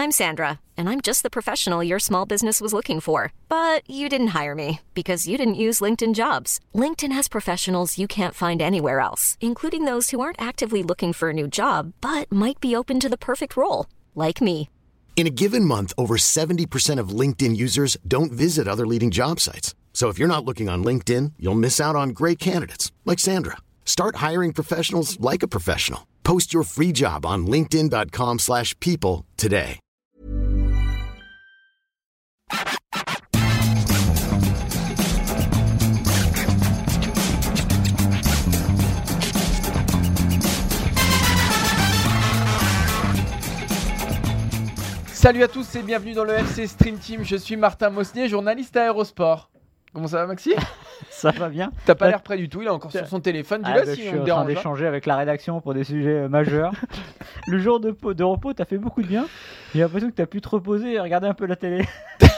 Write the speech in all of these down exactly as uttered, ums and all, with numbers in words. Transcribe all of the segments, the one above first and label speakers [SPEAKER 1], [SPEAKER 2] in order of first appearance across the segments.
[SPEAKER 1] I'm Sandra, and I'm just the professional your small business was looking for. But you didn't hire me because you didn't use LinkedIn Jobs. LinkedIn has professionals you can't find anywhere else, including those who aren't actively looking for a new job, but might be open to the perfect role, like me.
[SPEAKER 2] In a given month, over seventy percent of LinkedIn users don't visit other leading job sites. So if you're not looking on LinkedIn, you'll miss out on great candidates like Sandra. Start hiring professionals like a professional. Post your free job on linkedin.com slash people today.
[SPEAKER 3] Salut à tous et bienvenue dans le F C Stream Team. Je suis Martin Mosnier, journaliste à Aérosport. Comment ça va, Maxime?
[SPEAKER 4] Ça va bien.
[SPEAKER 3] T'as pas l'air près du tout, il est encore sur son téléphone. Dis-le
[SPEAKER 4] ah,
[SPEAKER 3] si
[SPEAKER 4] je
[SPEAKER 3] on
[SPEAKER 4] suis
[SPEAKER 3] me
[SPEAKER 4] en
[SPEAKER 3] dérange.
[SPEAKER 4] train d'échanger avec la rédaction pour des sujets majeurs. Le jour de, de repos, t'as fait beaucoup de bien. J'ai l'impression que t'as pu te reposer et regarder un peu la télé.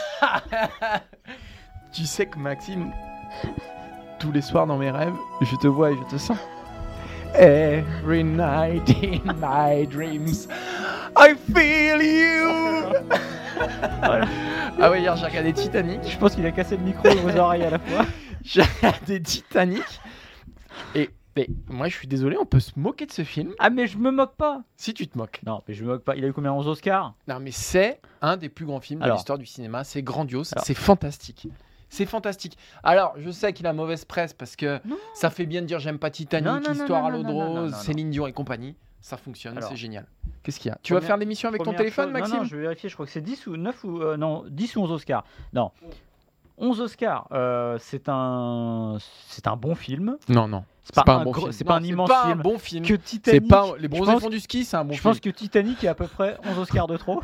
[SPEAKER 3] Tu sais que Maxime, tous les soirs dans mes rêves, je te vois et je te sens. Every night in my dreams, I feel you.
[SPEAKER 4] Voilà.
[SPEAKER 3] Ah ouais, hier j'ai regardé Titanic.
[SPEAKER 4] Je pense qu'il a cassé le micro et vos oreilles à la fois.
[SPEAKER 3] J'ai regardé Titanic. Et mais, moi je suis désolé, on peut se moquer de ce film.
[SPEAKER 4] Ah mais je me moque pas.
[SPEAKER 3] Si tu te moques.
[SPEAKER 4] Non mais je me moque pas. Il a eu combien? onze Oscars?
[SPEAKER 3] Non mais c'est un des plus grands films
[SPEAKER 4] Alors.
[SPEAKER 3] de l'histoire du cinéma. C'est grandiose,
[SPEAKER 4] Alors.
[SPEAKER 3] c'est fantastique. C'est fantastique. Alors, je sais qu'il a mauvaise presse parce que
[SPEAKER 4] Non.
[SPEAKER 3] ça fait bien de dire j'aime pas Titanic,
[SPEAKER 4] Non, non, non,
[SPEAKER 3] Histoire
[SPEAKER 4] non,
[SPEAKER 3] à l'eau de
[SPEAKER 4] non, non, non,
[SPEAKER 3] rose,
[SPEAKER 4] non, non.
[SPEAKER 3] Céline Dion et compagnie. Ça fonctionne,
[SPEAKER 4] Alors.
[SPEAKER 3] c'est génial. Qu'est-ce qu'il y a? Tu vas
[SPEAKER 4] Première-
[SPEAKER 3] faire l'émission avec ton
[SPEAKER 4] Première
[SPEAKER 3] téléphone,
[SPEAKER 4] chose-
[SPEAKER 3] Maxime?
[SPEAKER 4] Non, non, je vais vérifier. Je crois que c'est dix ou neuf ou euh, non, dix ou onze Oscars. Non. onze Oscars. Euh, c'est un, c'est un bon film.
[SPEAKER 3] Non, non.
[SPEAKER 4] C'est pas, un
[SPEAKER 3] bon
[SPEAKER 4] gros-
[SPEAKER 3] film.
[SPEAKER 4] c'est
[SPEAKER 3] Non,
[SPEAKER 4] pas un immense
[SPEAKER 3] pas
[SPEAKER 4] film.
[SPEAKER 3] un bon film.
[SPEAKER 4] Que
[SPEAKER 3] C'est
[SPEAKER 4] Titanic.
[SPEAKER 3] pas les
[SPEAKER 4] je
[SPEAKER 3] bronzés
[SPEAKER 4] pense-
[SPEAKER 3] font du ski, c'est un bon
[SPEAKER 4] Je
[SPEAKER 3] film.
[SPEAKER 4] pense que Titanic est à peu près onze Oscars de trop.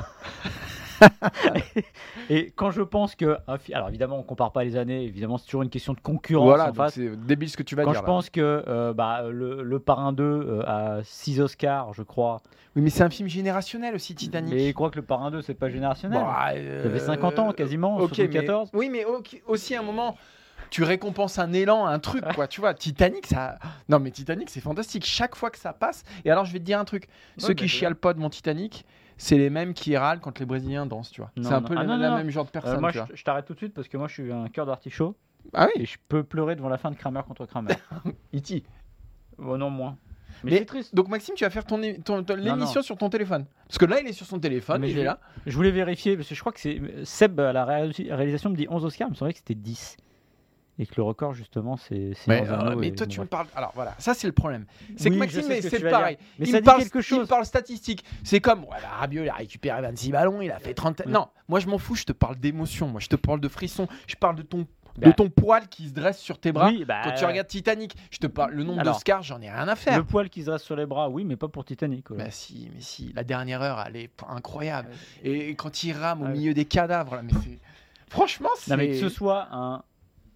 [SPEAKER 4] Et quand je pense que, un fi- alors évidemment on compare pas les années, évidemment c'est toujours une question de concurrence
[SPEAKER 3] Voilà,
[SPEAKER 4] en
[SPEAKER 3] donc
[SPEAKER 4] face.
[SPEAKER 3] c'est débile ce que tu vas
[SPEAKER 4] Quand
[SPEAKER 3] dire.
[SPEAKER 4] je
[SPEAKER 3] là.
[SPEAKER 4] pense que euh, bah, le, le Parrain deux euh, a six Oscars, je crois.
[SPEAKER 3] Oui, mais c'est un film générationnel aussi, Titanic.
[SPEAKER 4] Mais je crois que le Parrain deux c'est pas générationnel.
[SPEAKER 3] Bah,
[SPEAKER 4] Ça
[SPEAKER 3] euh,
[SPEAKER 4] fait cinquante ans quasiment,
[SPEAKER 3] ok,
[SPEAKER 4] soixante-quatorze.
[SPEAKER 3] mais- Oui, mais ok, aussi à un moment, tu récompenses un élan, un truc, quoi. Tu vois, Titanic, ça. Non, mais Titanic, c'est fantastique. Chaque fois que ça passe. Et alors, je vais te dire un truc. Ceux
[SPEAKER 4] mais
[SPEAKER 3] qui
[SPEAKER 4] c'est
[SPEAKER 3] chialent pas devant Titanic, c'est les mêmes qui râlent quand les Brésiliens dansent, tu vois.
[SPEAKER 4] Non,
[SPEAKER 3] C'est un
[SPEAKER 4] non.
[SPEAKER 3] peu
[SPEAKER 4] Ah,
[SPEAKER 3] le
[SPEAKER 4] non,
[SPEAKER 3] la
[SPEAKER 4] non.
[SPEAKER 3] même genre de
[SPEAKER 4] Euh,
[SPEAKER 3] personne,
[SPEAKER 4] moi
[SPEAKER 3] tu
[SPEAKER 4] je,
[SPEAKER 3] vois.
[SPEAKER 4] je t'arrête tout de suite parce que moi je suis un cœur d'artichaut
[SPEAKER 3] Ah
[SPEAKER 4] et
[SPEAKER 3] oui,
[SPEAKER 4] je peux pleurer devant la fin de Kramer contre Kramer.
[SPEAKER 3] E T
[SPEAKER 4] Oh non, moins. Mais,
[SPEAKER 3] Mais-
[SPEAKER 4] c'est triste.
[SPEAKER 3] Donc, Maxime, tu vas faire ton, é- ton- ton-
[SPEAKER 4] Non,
[SPEAKER 3] l'émission
[SPEAKER 4] non.
[SPEAKER 3] sur ton téléphone. Parce que là, il est sur son téléphone,
[SPEAKER 4] Mais
[SPEAKER 3] il
[SPEAKER 4] je-
[SPEAKER 3] est là.
[SPEAKER 4] Je voulais vérifier parce que je crois que c'est Seb à la réa- réalisation me dit onze Oscars, il me semblait que c'était dix. Et que le record justement c'est c'est
[SPEAKER 3] Mais,
[SPEAKER 4] Anzano
[SPEAKER 3] euh, mais
[SPEAKER 4] et-
[SPEAKER 3] toi,
[SPEAKER 4] bon,
[SPEAKER 3] tu me
[SPEAKER 4] bref.
[SPEAKER 3] parle. Alors voilà, ça c'est le problème. C'est
[SPEAKER 4] Oui,
[SPEAKER 3] que
[SPEAKER 4] je
[SPEAKER 3] Maxime,
[SPEAKER 4] sais
[SPEAKER 3] mais
[SPEAKER 4] ce que
[SPEAKER 3] c'est
[SPEAKER 4] tu vas
[SPEAKER 3] pareil.
[SPEAKER 4] dire. Mais
[SPEAKER 3] il
[SPEAKER 4] ça
[SPEAKER 3] me
[SPEAKER 4] dit
[SPEAKER 3] parle,
[SPEAKER 4] quelque
[SPEAKER 3] Il me
[SPEAKER 4] chose.
[SPEAKER 3] parle statistique. C'est comme, voilà, Rabiot, il a récupéré vingt-six ballons, il a fait trente.
[SPEAKER 4] Mm.
[SPEAKER 3] Non, moi je m'en fous, je te parle d'émotion. Moi je te parle de frisson. Je parle de ton,
[SPEAKER 4] Bah.
[SPEAKER 3] de ton poil qui se dresse sur tes bras
[SPEAKER 4] Oui, bah,
[SPEAKER 3] quand tu regardes Titanic. Je te parle, le nombre
[SPEAKER 4] Alors,
[SPEAKER 3] d'Oscars, j'en ai rien à faire.
[SPEAKER 4] Le poil qui se dresse sur les bras, oui, mais pas pour Titanic. voilà.
[SPEAKER 3] Bah si, mais si, la dernière heure, elle est p- incroyable. Et quand il rame au
[SPEAKER 4] Ah oui.
[SPEAKER 3] milieu des cadavres, là, mais c'est. Franchement, c'est.
[SPEAKER 4] Non mais que ce soit un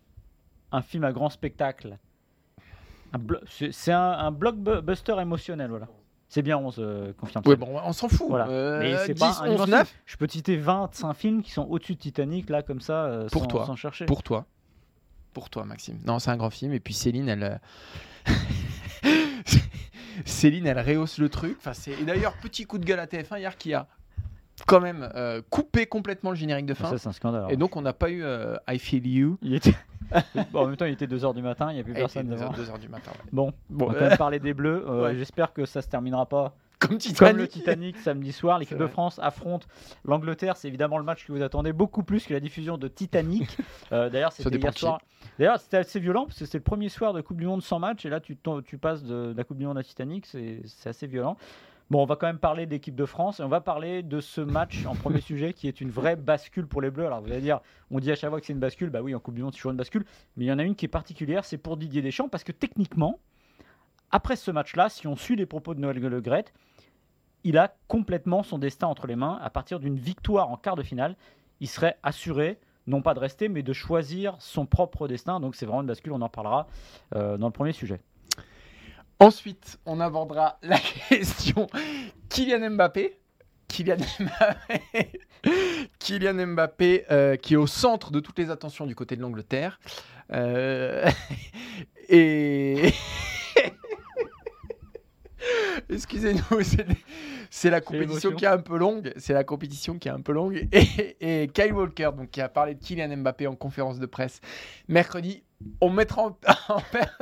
[SPEAKER 4] un film à grand spectacle, un blo- c'est c'est un, un blockbuster émotionnel, voilà. C'est bien onze, euh, confirme.
[SPEAKER 3] Ouais,
[SPEAKER 4] Seb.
[SPEAKER 3] bon, on s'en fout.
[SPEAKER 4] Voilà.
[SPEAKER 3] Euh,
[SPEAKER 4] Mais c'est
[SPEAKER 3] dix,
[SPEAKER 4] pas un
[SPEAKER 3] onze,
[SPEAKER 4] immense
[SPEAKER 3] neuf.
[SPEAKER 4] film. Je peux te citer vingt-cinq films qui sont au-dessus de Titanic, là, comme ça, euh,
[SPEAKER 3] Pour
[SPEAKER 4] sans,
[SPEAKER 3] toi.
[SPEAKER 4] sans chercher.
[SPEAKER 3] Pour toi. Pour toi, Maxime. Non, c'est un grand film. Et puis Céline, elle. euh, Céline, elle rehausse le truc. Enfin, c'est... Et d'ailleurs, petit coup de gueule à T F un hier qui a quand même euh, coupé complètement le générique de fin.
[SPEAKER 4] Ça, c'est un scandale. alors.
[SPEAKER 3] Et donc, on n'a pas eu euh, I Feel You.
[SPEAKER 4] Il était... bon, en même temps, il était deux heures du matin, il n'y a plus personne devant.
[SPEAKER 3] deux heures du matin. ouais.
[SPEAKER 4] Bon,
[SPEAKER 3] Bon,
[SPEAKER 4] on va
[SPEAKER 3] euh,
[SPEAKER 4] quand même parler des Bleus. Euh,
[SPEAKER 3] ouais.
[SPEAKER 4] J'espère que ça se terminera pas
[SPEAKER 3] Comme
[SPEAKER 4] comme
[SPEAKER 3] Titanic.
[SPEAKER 4] le Titanic samedi soir. L'équipe
[SPEAKER 3] C'est
[SPEAKER 4] de
[SPEAKER 3] vrai.
[SPEAKER 4] France affronte l'Angleterre. C'est évidemment le match que vous attendez beaucoup plus que la diffusion de Titanic. Euh, D'ailleurs, c'était
[SPEAKER 3] dépend
[SPEAKER 4] hier
[SPEAKER 3] de qui.
[SPEAKER 4] soir. D'ailleurs, c'était assez violent parce que c'est le premier soir de Coupe du Monde sans match. Et là, tu, tom- tu passes de, de la Coupe du Monde à Titanic. C'est c'est assez violent. Bon, on va quand même parler de l'équipe de France et on va parler de ce match en premier sujet qui est une vraie bascule pour les Bleus. Alors vous allez dire, on dit à chaque fois que c'est une bascule, bah oui, en Coupe du Monde c'est toujours une bascule, mais il y en a une qui est particulière, c'est pour Didier Deschamps parce que techniquement, après ce match-là, si on suit les propos de Noël Le Graët, il a complètement son destin entre les mains. À partir d'une victoire en quart de finale, il serait assuré, non pas de rester, mais de choisir son propre destin. Donc c'est vraiment une bascule, on en parlera euh, dans le premier sujet.
[SPEAKER 3] Ensuite, on abordera la question Kylian Mbappé. Kylian Mbappé, Kylian Mbappé euh, qui est au centre de toutes les attentions du côté de l'Angleterre. Euh, et Excusez-nous, c'est, c'est la compétition qui est un peu longue. C'est la compétition qui est un peu longue. Et, et Kyle Walker, donc, qui a parlé de Kylian Mbappé en conférence de presse mercredi, on mettra en, en,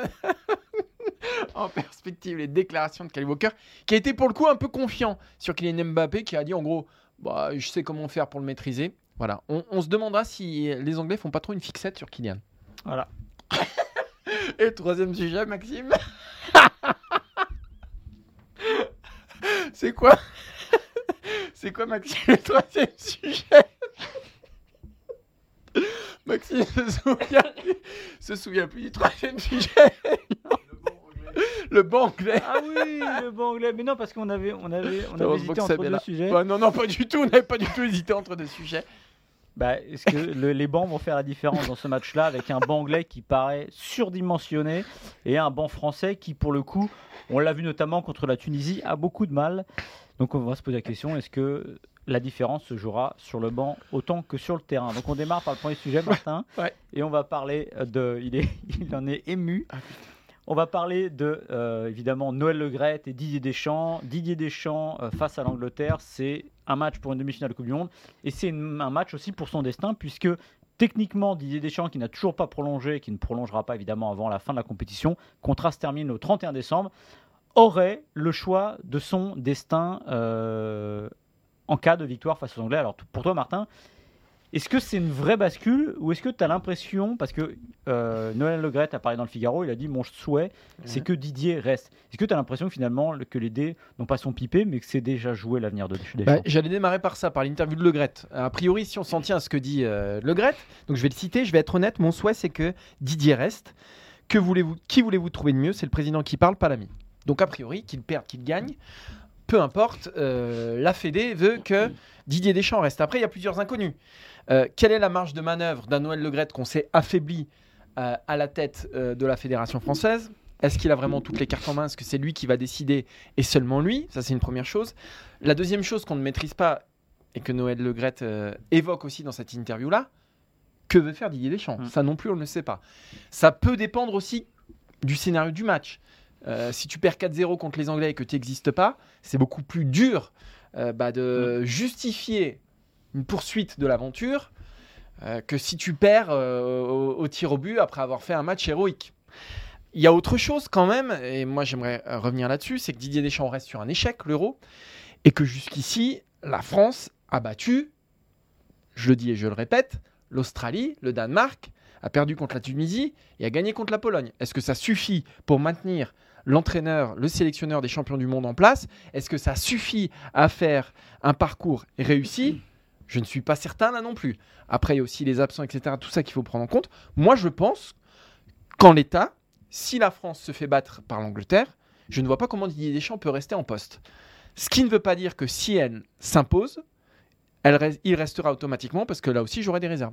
[SPEAKER 3] en perspective les déclarations de Kyle Walker, qui a été pour le coup un peu confiant sur Kylian Mbappé, qui a dit en gros, bah, je sais comment faire pour le maîtriser. Voilà, on, on se demandera si les Anglais font pas trop une fixette sur Kylian.
[SPEAKER 4] Voilà.
[SPEAKER 3] Et le troisième sujet, Maxime. C'est quoi C'est quoi, Maxime, le troisième sujet? Maxime se souvient plus, se souvient plus du troisième sujet. Le banc anglais.
[SPEAKER 4] Ah oui, le banc anglais. Mais non, parce qu'on avait, on avait, on avait hésité entre deux
[SPEAKER 3] là.
[SPEAKER 4] sujets.
[SPEAKER 3] Bah, non, non, pas du tout. On n'avait pas du tout hésité entre deux sujets.
[SPEAKER 4] Bah, est-ce que le, les bancs vont faire la différence dans ce match-là, avec un banc anglais qui paraît surdimensionné et un banc français qui, pour le coup, on l'a vu notamment contre la Tunisie, a beaucoup de mal. Donc on va se poser la question, est-ce que la différence se jouera sur le banc autant que sur le terrain? Donc on démarre par le premier sujet, Martin,
[SPEAKER 3] ouais.
[SPEAKER 4] Et on va parler de... Il, est, il en est ému. On va parler de, euh, évidemment, Noël Le Graët et Didier Deschamps. Didier Deschamps euh, face à l'Angleterre, c'est un match pour une demi-finale de Coupe du Monde. Et c'est une, un match aussi pour son destin, puisque techniquement, Didier Deschamps, qui n'a toujours pas prolongé, qui ne prolongera pas évidemment avant la fin de la compétition, contrat se termine le trente et un décembre, aurait le choix de son destin euh, en cas de victoire face aux Anglais. Alors pour toi, Martin, est-ce que c'est une vraie bascule ou est-ce que tu as l'impression, parce que euh, Noël Le Graët a parlé dans le Figaro, il a dit mon souhait c'est que Didier reste. Est-ce que tu as l'impression que finalement que les dés n'ont pas son pipé mais que c'est déjà joué l'avenir de Deschamps?
[SPEAKER 3] Bah, j'allais démarrer par ça, par l'interview de Le Graët. A priori, si on s'en tient à ce que dit euh, Le Graët, donc je vais le citer, je vais être honnête, mon souhait c'est que Didier reste. Que voulez-vous, qui voulez-vous trouver de mieux? C'est le président qui parle, pas l'ami. Donc a priori, qu'il perde, qu'il gagne, peu importe, euh, la Fédé veut que Didier Deschamps reste. Après, il y a plusieurs inconnus. Euh, quelle est la marge de manœuvre d'un Noël Le Graët qu'on s'est affaibli euh, à la tête euh, de la Fédération française? Est-ce qu'il a vraiment toutes les cartes en main? Est-ce que c'est lui qui va décider et seulement lui? Ça, c'est une première chose. La deuxième chose qu'on ne maîtrise pas et que Noël Le Graët euh, évoque aussi dans cette interview-là, que veut faire Didier Deschamps? mmh. Ça non plus, on ne le sait pas. Ça peut dépendre aussi du scénario du match. Euh, si tu perds quatre zéro contre les Anglais et que tu n'existes pas, c'est beaucoup plus dur euh, bah, de mmh. justifier une poursuite de l'aventure euh, que si tu perds euh, au, au tir au but après avoir fait un match héroïque. Il y a autre chose quand même, et moi j'aimerais revenir là-dessus, c'est que Didier Deschamps reste sur un échec, l'Euro, et que jusqu'ici, la France a battu, je le dis et je le répète, l'Australie, le Danemark, a perdu contre la Tunisie et a gagné contre la Pologne. Est-ce que ça suffit pour maintenir l'entraîneur, le sélectionneur des champions du monde en place? Est-ce que ça suffit à faire un parcours réussi? Je ne suis pas certain là non plus. Après, il y a aussi les absents, et cetera. Tout ça qu'il faut prendre en compte. Moi, je pense qu'en l'état, si la France se fait battre par l'Angleterre, je ne vois pas comment Didier Deschamps peut rester en poste. Ce qui ne veut pas dire que si elle s'impose, elle reste, il restera automatiquement, parce que là aussi, j'aurai des réserves.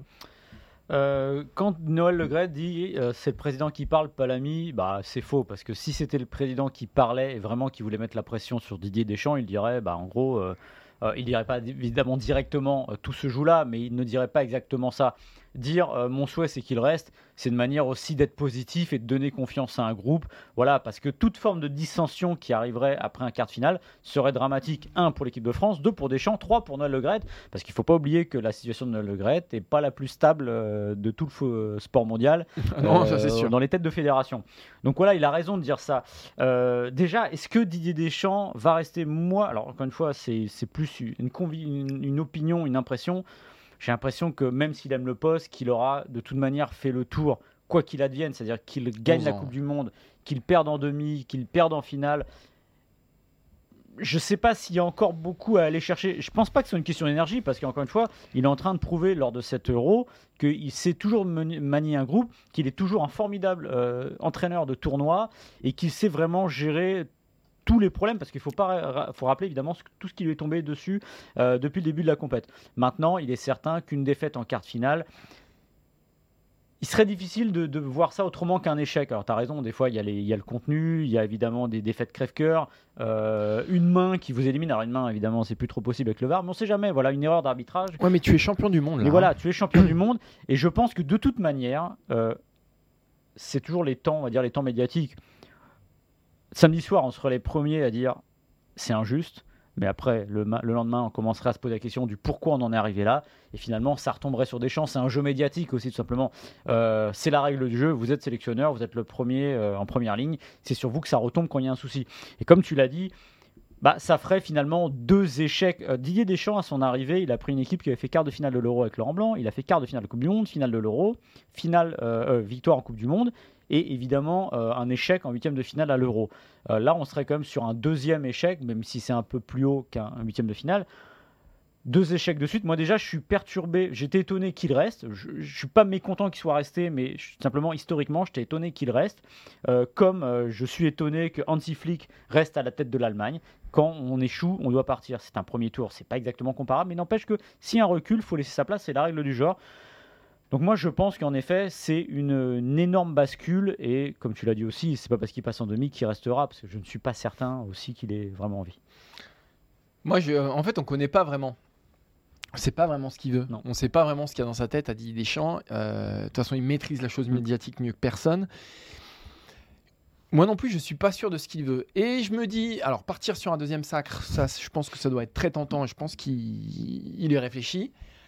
[SPEAKER 4] Euh, quand Noël Le Graët dit euh, c'est le président qui parle, pas l'ami, bah, c'est faux, parce que si c'était le président qui parlait et vraiment qui voulait mettre la pression sur Didier Deschamps, il dirait bah, en gros... Euh, Euh, il ne dirait pas évidemment directement euh, tout se joue là, mais il ne dirait pas exactement ça. Dire euh, mon souhait c'est qu'il reste, c'est une manière aussi d'être positif et de donner confiance à un groupe. Voilà, parce que toute forme de dissension qui arriverait après un quart de finale serait dramatique. Un pour l'équipe de France, deux pour Deschamps, trois pour Noël Le Graët, parce qu'il ne faut pas oublier que la situation de Noël Le Graët n'est pas la plus stable euh, de tout le euh, sport mondial
[SPEAKER 3] non,
[SPEAKER 4] euh,
[SPEAKER 3] ça, c'est sûr.
[SPEAKER 4] dans les têtes de fédération. Donc voilà, il a raison de dire ça. Euh, déjà, est-ce que Didier Deschamps va rester? Moi, alors encore une fois, c'est, c'est plus une, convi- une, une opinion, une impression. J'ai l'impression que même s'il aime le poste, qu'il aura de toute manière fait le tour, quoi qu'il advienne, c'est-à-dire qu'il gagne la Coupe du Monde, qu'il perde en demi, qu'il perde en finale. Je ne sais pas s'il y a encore beaucoup à aller chercher. Je ne pense pas que ce soit une question d'énergie, parce qu'encore une fois, il est en train de prouver lors de cet Euro qu'il sait toujours manier un groupe, qu'il est toujours un formidable euh, entraîneur de tournoi et qu'il sait vraiment gérer tous les problèmes, parce qu'il faut, pas, faut rappeler évidemment tout ce qui lui est tombé dessus euh, depuis le début de la compète. Maintenant, il est certain qu'une défaite en quart de finale, il serait difficile de, de voir ça autrement qu'un échec. Alors tu as raison, des fois il y, a les, il y a le contenu, il y a évidemment des défaites crève-cœur, euh, une main qui vous élimine. Alors une main évidemment c'est plus trop possible avec le V A R, mais on ne sait jamais, voilà, une erreur d'arbitrage.
[SPEAKER 3] Ouais, mais tu es champion du monde là.
[SPEAKER 4] Mais voilà, tu es champion du monde, et je pense que de toute manière, euh, c'est toujours les temps, on va dire les temps médiatiques. samedi soir, on serait les premiers à dire c'est injuste. Mais après, le, ma- le lendemain, on commencerait à se poser la question du pourquoi on en est arrivé là. Et finalement, ça retomberait sur Deschamps. C'est un jeu médiatique aussi, tout simplement. Euh, c'est la règle du jeu. Vous êtes sélectionneur, vous êtes le premier euh, en première ligne. C'est sur vous que ça retombe quand il y a un souci. Et comme tu l'as dit, bah, ça ferait finalement deux échecs. Euh, Didier Deschamps, à son arrivée, il a pris une équipe qui avait fait quart de finale de l'Euro avec Laurent Blanc. Il a fait quart de finale de Coupe du Monde, finale de l'Euro, finale, euh, euh, victoire en Coupe du Monde. Et évidemment euh, un échec en huitième de finale à l'Euro. Euh, là, on serait quand même sur un deuxième échec, même si c'est un peu plus haut qu'un huitième de finale. Deux échecs de suite. Moi déjà, je suis perturbé. J'étais étonné qu'il reste. Je ne suis pas mécontent qu'il soit resté, mais je, simplement historiquement, j'étais étonné qu'il reste. Euh, comme euh, je suis étonné que Hansi Flick reste à la tête de l'Allemagne. Quand on échoue, on doit partir. C'est un premier tour, c'est pas exactement comparable, mais n'empêche que s'il y a un recul, il faut laisser sa place. C'est la règle du genre. Donc moi je pense qu'en effet c'est une, une énorme bascule et comme tu l'as dit aussi, c'est pas parce qu'il passe en demi qu'il restera, parce que je ne suis pas certain aussi qu'il ait vraiment envie.
[SPEAKER 3] Moi, je, en fait, on connaît pas vraiment. On sait pas vraiment ce qu'il veut.
[SPEAKER 4] Non.
[SPEAKER 3] On sait pas vraiment ce qu'il y a dans sa tête à Didier Deschamps. Euh, De toute façon, il maîtrise la chose médiatique mieux que personne. Moi non plus, je suis pas sûr de ce qu'il veut. Et je me dis, alors partir sur un deuxième sacre, ça, je pense que ça doit être très tentant. Et je pense qu'il il y réfléchit.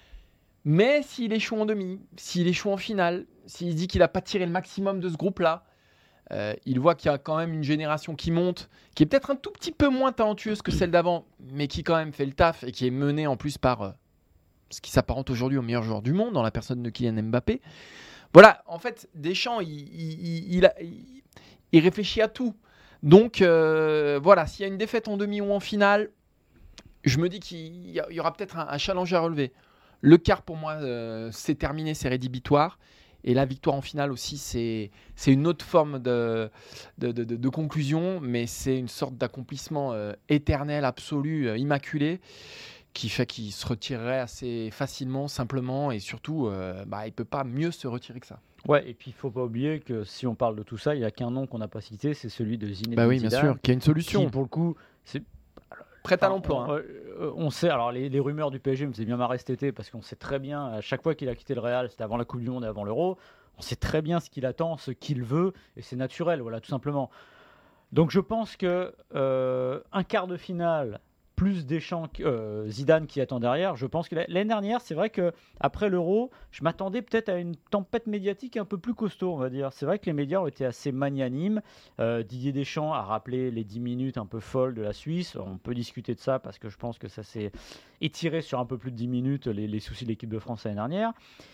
[SPEAKER 3] Mais s'il échoue en demi, s'il échoue en finale, s'il dit qu'il n'a pas tiré le maximum de ce groupe-là, euh, il voit qu'il y a quand même une génération qui monte, qui est peut-être un tout petit peu moins talentueuse que celle d'avant, mais qui quand même fait le taf et qui est menée en plus par euh, ce qui s'apparente aujourd'hui au meilleur joueur du monde, dans la personne de Kylian Mbappé. Voilà, en fait, Deschamps, il, il, il, a, il, il réfléchit à tout. Donc, euh, voilà, s'il y a une défaite en demi ou en finale, je me dis qu'il y, a, il y aura peut-être un, un challenge à relever. Le quart, pour moi, euh, c'est terminé, c'est rédhibitoire. Et la victoire en finale aussi, c'est, c'est une autre forme de, de, de, de, de conclusion, mais c'est une sorte d'accomplissement euh, éternel, absolu, euh, immaculé, qui fait qu'il se retirerait assez facilement, simplement, et surtout, euh, bah, il ne peut pas mieux se retirer que ça.
[SPEAKER 4] Ouais, et puis il ne faut pas oublier que si on parle de tout ça, il n'y a qu'un nom qu'on n'a pas cité, c'est celui de Zinedine
[SPEAKER 3] Bah oui,
[SPEAKER 4] Zidane.
[SPEAKER 3] bien sûr, qu'il y a une solution.
[SPEAKER 4] Qui, pour le coup, c'est
[SPEAKER 3] prête à
[SPEAKER 4] Enfin,
[SPEAKER 3] l'emploi.
[SPEAKER 4] On,
[SPEAKER 3] Hein.
[SPEAKER 4] euh, on sait, alors les, les rumeurs du P S G me faisaient bien marrer cet été parce qu'on sait très bien, à chaque fois qu'il a quitté le Real, c'était avant la Coupe du Monde et avant l'Euro, on sait très bien ce qu'il attend, ce qu'il veut, et c'est naturel, voilà, tout simplement. Donc je pense que euh, un quart de finale plus Deschamps, euh, Zidane qui attend derrière, je pense que l'année dernière, c'est vrai que après l'Euro, je m'attendais peut-être à une tempête médiatique un peu plus costaud, on va dire. C'est vrai que les médias ont été assez magnanimes. Euh, Didier Deschamps a rappelé les dix minutes un peu folles de la Suisse. On peut discuter de ça parce que je pense que ça s'est étiré sur un peu plus de dix minutes les, les soucis de l'équipe de France l'année dernière.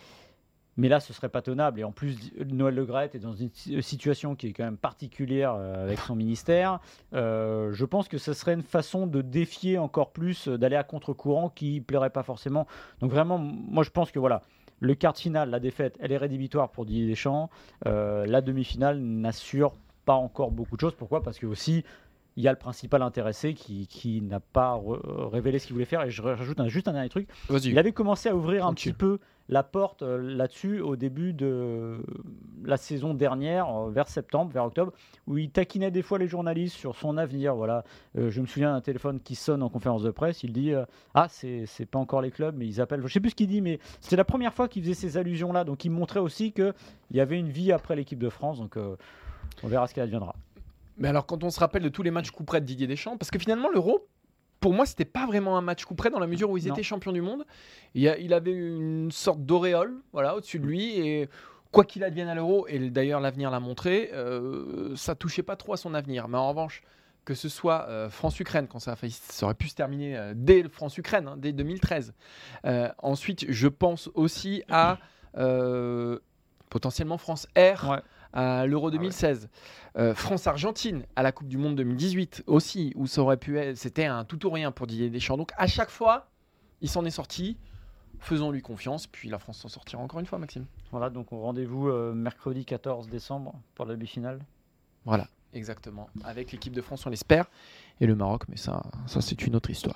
[SPEAKER 4] Mais là, ce serait pas tenable. Et en plus, Noël Le Graët est dans une situation qui est quand même particulière euh, avec son ministère. Euh, je pense que ce serait une façon de défier encore plus, euh, d'aller à contre-courant qui plairait pas forcément. Donc vraiment, moi je pense que voilà, le quart de finale, la défaite, elle est rédhibitoire pour Didier Deschamps. Euh, la demi-finale n'assure pas encore beaucoup de choses. Pourquoi ? Parce que aussi, il y a le principal intéressé qui, qui n'a pas re- révélé ce qu'il voulait faire. Et je rajoute un, juste un dernier truc.
[SPEAKER 3] Vas-y.
[SPEAKER 4] Il avait commencé à ouvrir
[SPEAKER 3] Tranquille.
[SPEAKER 4] un petit peu la porte euh, là-dessus au début de la saison dernière, euh, vers septembre, vers octobre, où il taquinait des fois les journalistes sur son avenir. Voilà. Euh, je me souviens d'un téléphone qui sonne en conférence de presse. Il dit euh, Ah, c'est, c'est pas encore les clubs, mais ils appellent. Je sais plus ce qu'il dit, mais c'était la première fois qu'il faisait ces allusions-là. Donc il montrait aussi qu'il y avait une vie après l'équipe de France. Donc euh, on verra ce qu'elle adviendra.
[SPEAKER 3] Mais alors, quand on se rappelle de tous les matchs coup près de Didier Deschamps, parce que finalement, l'Euro, pour moi, c'était pas vraiment un match coup près dans la mesure où ils
[SPEAKER 4] Non.
[SPEAKER 3] étaient champions du monde. Il, y a, il avait une sorte d'auréole, voilà, au-dessus de lui, et quoi qu'il advienne à l'Euro, et d'ailleurs l'avenir l'a montré, euh, ça touchait pas trop à son avenir. Mais en revanche, que ce soit euh, France-Ukraine, quand ça a failli, ça aurait pu se terminer euh, dès France-Ukraine, hein, dès deux mille treize. Euh, ensuite, je pense aussi à euh, potentiellement France-R.
[SPEAKER 4] Ouais.
[SPEAKER 3] À l'Euro deux mille seize, ah ouais. euh, France-Argentine à la Coupe du Monde deux mille dix-huit aussi, où ça aurait pu être, c'était un tout ou rien pour Didier Deschamps. Donc à chaque fois, il s'en est sorti. Faisons-lui confiance, puis la France s'en sortira encore une fois, Maxime.
[SPEAKER 4] Voilà, donc rendez-vous euh, mercredi quatorze décembre pour la demi-finale.
[SPEAKER 3] Voilà, exactement. Avec l'équipe de France, on l'espère, et le Maroc, mais ça, ça c'est une autre histoire.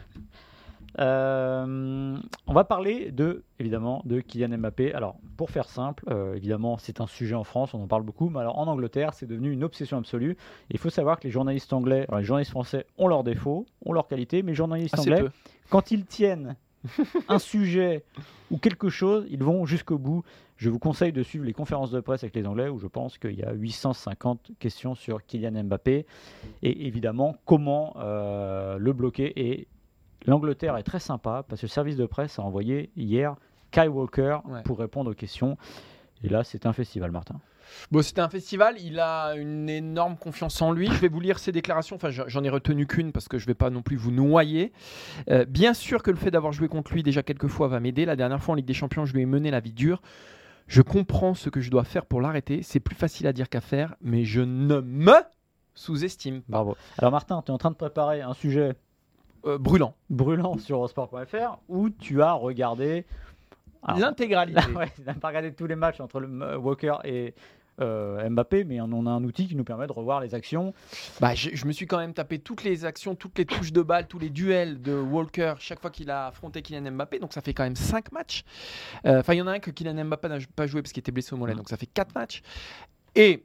[SPEAKER 4] Euh, on va parler de, évidemment, de Kylian Mbappé. Alors, pour faire simple, euh, évidemment, c'est un sujet en France, on en parle beaucoup, mais alors en Angleterre, c'est devenu une obsession absolue. Il faut savoir que les journalistes anglais, alors les journalistes français ont leurs défauts, ont leurs qualités, mais les journalistes
[SPEAKER 3] Assez
[SPEAKER 4] anglais,
[SPEAKER 3] peu.
[SPEAKER 4] quand ils tiennent un sujet ou quelque chose, ils vont jusqu'au bout. Je vous conseille de suivre les conférences de presse avec les Anglais, où je pense qu'il y a huit cent cinquante questions sur Kylian Mbappé, et évidemment comment euh, le bloquer. Et l'Angleterre est très sympa, parce que le service de presse a envoyé hier Kyle Walker
[SPEAKER 3] Ouais.
[SPEAKER 4] pour répondre aux questions. Et là, c'est un festival, Martin.
[SPEAKER 3] Bon, c'était un festival, il a une énorme confiance en lui. Je vais vous lire ses déclarations, enfin j'en ai retenu qu'une parce que je ne vais pas non plus vous noyer. Euh, bien sûr que le fait d'avoir joué contre lui déjà quelques fois va m'aider. La dernière fois en Ligue des Champions, je lui ai mené la vie dure. Je comprends ce que je dois faire pour l'arrêter. C'est plus facile à dire qu'à faire, mais je ne me sous-estime pas.
[SPEAKER 4] Bravo. Alors Martin, tu es en train de préparer un sujet
[SPEAKER 3] Euh, brûlant.
[SPEAKER 4] brûlant sur eurosport point f r où tu as regardé... Alors,
[SPEAKER 3] L'intégralité.
[SPEAKER 4] ouais, on n'a pas regardé tous les matchs entre le, euh, Walker et euh, Mbappé, mais on a un outil qui nous permet de revoir les actions.
[SPEAKER 3] Bah, je, je me suis quand même tapé toutes les actions, toutes les touches de balle, tous les duels de Walker chaque fois qu'il a affronté Kylian Mbappé. Donc ça fait quand même cinq matchs. Enfin, euh, il y en a un que Kylian Mbappé n'a pas joué parce qu'il était blessé au mollet. Donc ça fait quatre matchs. Et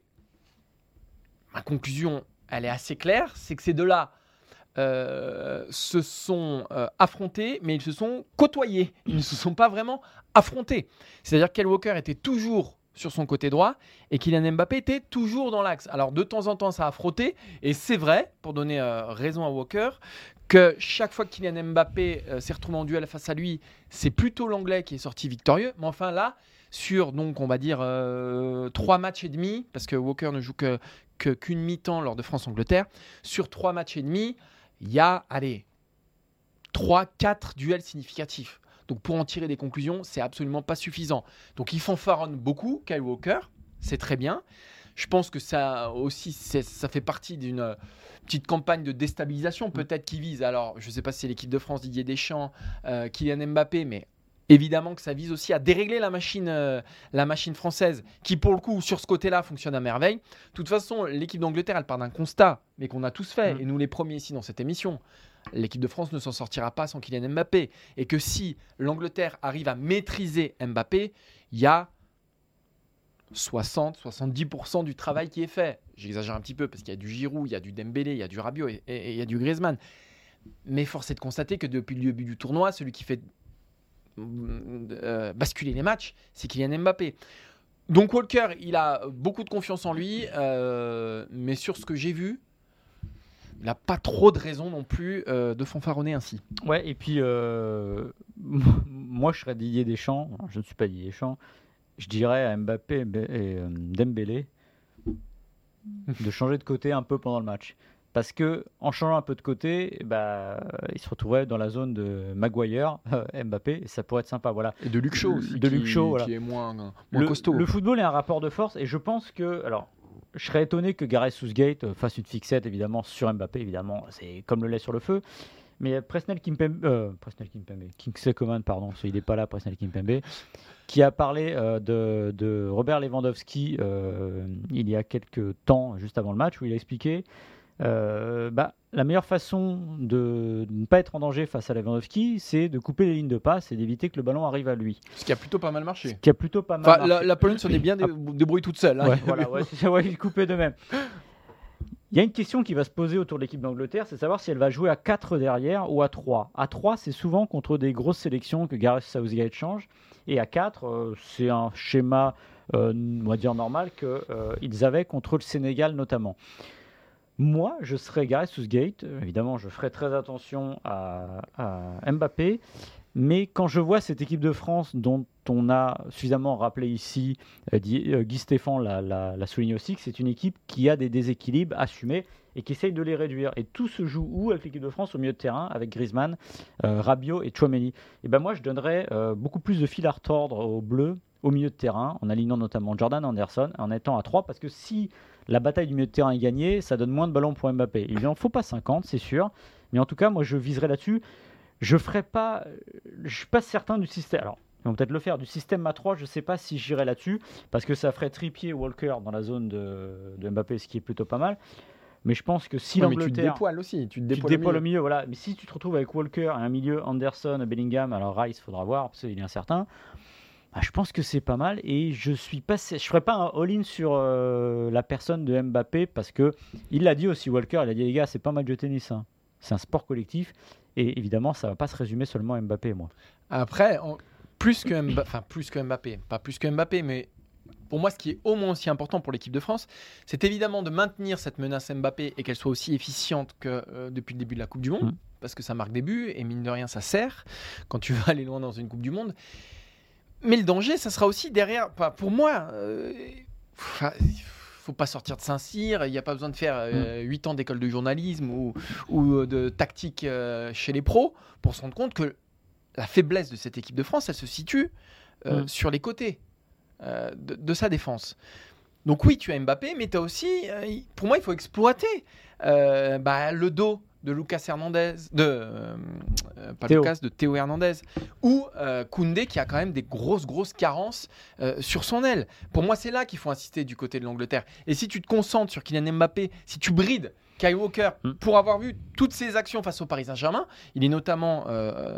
[SPEAKER 3] ma conclusion, elle est assez claire, c'est que ces deux-là euh, se sont euh, affrontés, mais ils se sont côtoyés. Ils ne se sont pas vraiment affrontés. C'est-à-dire que Kyle Walker était toujours sur son côté droit et Kylian Mbappé était toujours dans l'axe. Alors de temps en temps ça a frotté et c'est vrai, pour donner euh, raison à Walker, que chaque fois que Kylian Mbappé euh, s'est retrouvé en duel face à lui, c'est plutôt l'Anglais qui est sorti victorieux. Mais enfin là, sur donc on va dire euh, trois matchs et demi, parce que Walker ne joue que, que, qu'une mi-temps lors de France-Angleterre, sur trois matchs et demi, il y a, allez, trois quatre duels significatifs. Donc pour en tirer des conclusions, c'est absolument pas suffisant. Donc il fanfaronne beaucoup, Kyle Walker, c'est très bien. Je pense que ça aussi, c'est, ça fait partie d'une euh, petite campagne de déstabilisation, peut-être qui vise, alors je ne sais pas si c'est l'équipe de France, Didier Deschamps, euh, Kylian Mbappé, mais évidemment que ça vise aussi à dérégler la machine, euh, la machine française, qui pour le coup, sur ce côté-là, fonctionne à merveille. De toute façon, l'équipe d'Angleterre, elle part d'un constat, mais qu'on a tous fait, mmh. et nous les premiers ici dans cette émission. L'équipe de France ne s'en sortira pas sans Kylian Mbappé. Et que si l'Angleterre arrive à maîtriser Mbappé, il y a soixante à soixante-dix pour cent du travail qui est fait. J'exagère un petit peu parce qu'il y a du Giroud, il y a du Dembélé, il y a du Rabiot et, et, et il y a du Griezmann. Mais force est de constater que depuis le début du tournoi, celui qui fait euh, basculer les matchs, c'est Kylian Mbappé. Donc Walker, il a beaucoup de confiance en lui, euh, mais sur ce que j'ai vu, il n'a pas trop de raison non plus euh, de fanfaronner ainsi.
[SPEAKER 4] Ouais, et puis euh, moi je serais Didier Deschamps, alors, je ne suis pas Didier Deschamps, je dirais à Mbappé et euh, Dembélé de changer de côté un peu pendant le match. Parce qu'en changeant un peu de côté, bah, il se retrouvait dans la zone de Maguire, euh, Mbappé, et ça pourrait être sympa. Voilà.
[SPEAKER 3] Et de Luke Shaw aussi,
[SPEAKER 4] de
[SPEAKER 3] qui,
[SPEAKER 4] Luke Shaw, voilà.
[SPEAKER 3] qui est moins, moins
[SPEAKER 4] le,
[SPEAKER 3] costaud.
[SPEAKER 4] Le football est un rapport de force, et je pense que... alors. Je serais étonné que Gareth Southgate fasse une fixette évidemment sur Mbappé, évidemment, c'est comme le lait sur le feu. Mais Presnel Kimpembe, euh, Presnel Kimpembe, Kingsley Coman, pardon, il n'est pas là, Presnel Kimpembe, qui a parlé euh, de, de Robert Lewandowski euh, il y a quelques temps, juste avant le match, où il a expliqué euh, bah, la meilleure façon de, de ne pas être en danger face à Lewandowski, c'est de couper les lignes de passe et d'éviter que le ballon arrive à lui.
[SPEAKER 3] Ce qui a plutôt pas mal marché.
[SPEAKER 4] Ce qui a plutôt pas mal
[SPEAKER 3] enfin,
[SPEAKER 4] marché.
[SPEAKER 3] La, la Pologne s'en est bien dé- débrouillée toute seule. Hein.
[SPEAKER 4] Ouais, voilà, ouais, c'est ça, ouais, il coupait de même. Il y a une question qui va se poser autour de l'équipe d'Angleterre, c'est savoir si elle va jouer à quatre derrière ou à trois. À trois, c'est souvent contre des grosses sélections que Gareth Southgate change. Et à quatre, euh, c'est un schéma, euh, on va dire normal, qu'ils euh, avaient contre le Sénégal notamment. Moi, je serais Gareth Southgate. Évidemment, je ferai très attention à, à Mbappé. Mais quand je vois cette équipe de France dont on a suffisamment rappelé ici, euh, Guy Stéphane l'a, l'a, l'a souligné aussi, que c'est une équipe qui a des déséquilibres assumés et qui essaye de les réduire. Et tout se joue où avec l'équipe de France au milieu de terrain, avec Griezmann, euh, Rabiot et Tchouaméni. Et ben moi, je donnerais euh, beaucoup plus de fil à retordre aux Bleus au milieu de terrain, en alignant notamment Jordan Anderson, en étant à trois, parce que si la bataille du milieu de terrain est gagnée, ça donne moins de ballons pour Mbappé. Il lui en faut pas cinquante, c'est sûr, mais en tout cas, moi, je viserais là-dessus. Je ferai pas, je suis pas certain du système. Alors, ils vont peut-être le faire du système à trois. Je ne sais pas si j'irai là-dessus parce que ça ferait Trippier, Walker dans la zone de, de Mbappé, ce qui est plutôt pas mal. Mais je pense que si
[SPEAKER 3] ouais,
[SPEAKER 4] l'Angleterre,
[SPEAKER 3] mais tu te dépoiles aussi, tu te dépoiles,
[SPEAKER 4] tu te dépoiles au milieu, voilà. Mais si tu te retrouves avec Walker et un milieu Anderson, Bellingham, alors Rice, faudra voir parce qu'il est incertain. Bah, je pense que c'est pas mal et je suis pas, je ferai pas un all-in sur euh, la personne de Mbappé parce que il l'a dit aussi Walker, il a dit les gars, c'est pas un match de tennis, hein. C'est un sport collectif. Et évidemment, ça ne va pas se résumer seulement à Mbappé, moi.
[SPEAKER 3] Après, on, plus que Mbappé, enfin plus que Mbappé, pas plus que Mbappé, mais pour moi, ce qui est au moins aussi important pour l'équipe de France, c'est évidemment de maintenir cette menace Mbappé et qu'elle soit aussi efficiente que euh, depuis le début de la Coupe du Monde, mmh. parce que ça marque des buts et mine de rien, ça sert quand tu veux aller loin dans une Coupe du Monde. Mais le danger, ça sera aussi derrière. Enfin, pour moi, euh, il faut pas sortir de Saint-Cyr. Il n'y a pas besoin de faire euh, mmh. huit ans d'école de journalisme ou, ou de tactique euh, chez les pros pour se rendre compte que la faiblesse de cette équipe de France, elle se situe euh, mmh. sur les côtés. Euh, de, de sa défense. Donc oui, tu as Mbappé, mais tu as aussi, euh, pour moi, il faut exploiter euh, bah, le dos de Lucas Hernandez, de euh, pas
[SPEAKER 4] Théo.
[SPEAKER 3] Lucas, de Théo Hernandez, ou euh, Koundé qui a quand même des grosses grosses carences euh, sur son aile. Pour moi, c'est là qu'il faut insister du côté de l'Angleterre. Et si tu te concentres sur Kylian Mbappé, si tu brides Kyle Walker, mm. pour avoir vu toutes ses actions face au Paris Saint-Germain, il est notamment euh,